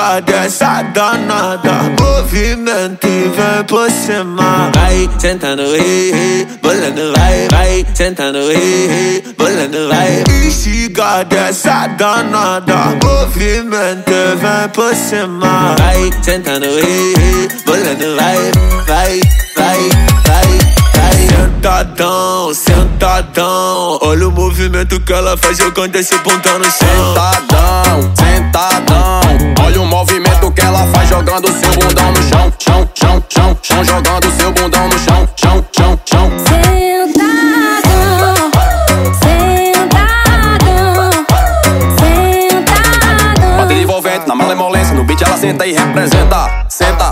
Instiga dessa danada, movimento e vem por cima. Vai sentando, bolando, vai sentando, bolando, vai. Instiga dessa danada, movimento e vem por cima. Vai sentando, bolando, vai. Sentadão, sentadão, olha o movimento que ela faz jogando esse bundão no chão. Sentadão, olha o movimento que ela faz jogando seu bundão no chão. Chão, jogando seu bundão no chão. Sentadão. Bateria envolvente na malemolência, no beat ela senta e representa. Senta.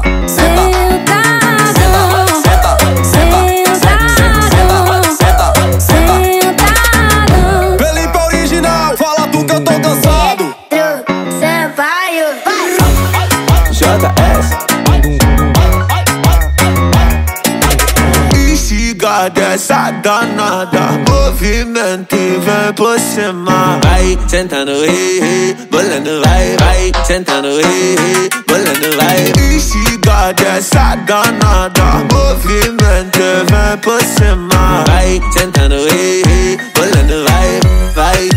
Felipe original, fala tu que eu tô cansado. JS. Instiga dessa danada, movimento e vem por cima. Vai sentando, bolando, vai sentando, bolando, vai. Instiga dessa danada, movimento e vem por cima. Vai sentando, bolando, vai.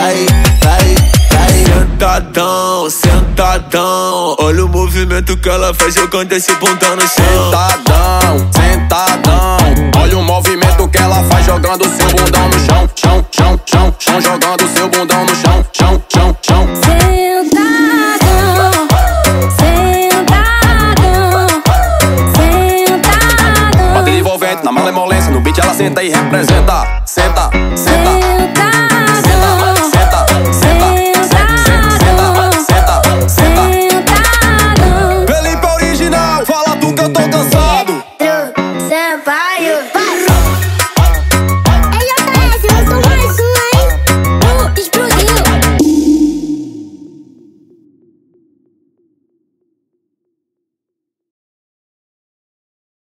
Sentadão, olha o movimento que ela faz jogando esse bundão no chão. Sentadão, olha o movimento que ela faz jogando seu bundão no chão. Chão, jogando seu bundão no chão. Bateria envolvente na malemolência, no beat ela senta e representa.